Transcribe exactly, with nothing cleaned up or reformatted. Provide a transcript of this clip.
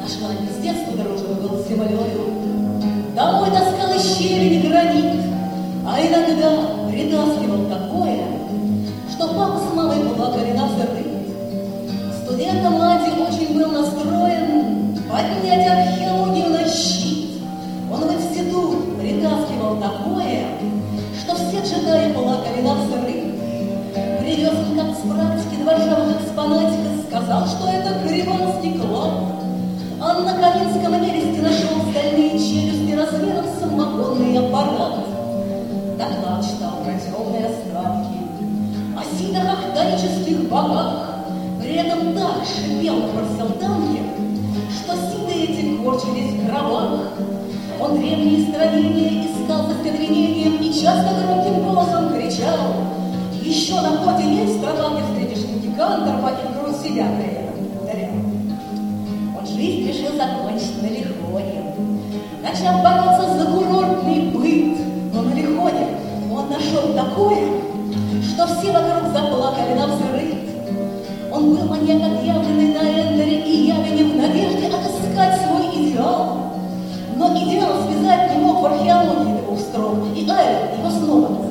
Наш маленький с детства дружен был с землею, домой таскал из щелени гранит, а иногда притаскивал такое, что папа с мамой плакали навзрыд. Студентом Лади очень был настроен поднять археологию на щит. Он в институт притаскивал такое, что все джедаи плакали навзрыд. Привез он как с практики два ржавых экспонатика, сказал, что это грибанский клад. А на Ковинском нересте нашел стальные челюсти размером с самогонный аппарат. Доклад читал про темные остатки, о ситах ахтарических богах, при этом так шипел на парселтанке, что ситы эти корчились в гробах. Он древние строения искал за стервенением и часто громким голосом кричал: еще на ходе есть трава, где встретишь гигантов, и вокруг себя при этом ударял. Он жизнь решил закончить на Лихоне, начав бороться за курортный быт. Но на Лихоне он нашел такое, что все вокруг заплакали навзрыд. Он был маньяк отъявленный на Эндере и Явине в надежде отыскать свой идеал. Но идеал связать не мог в археологии двух строк, и Айрон его снова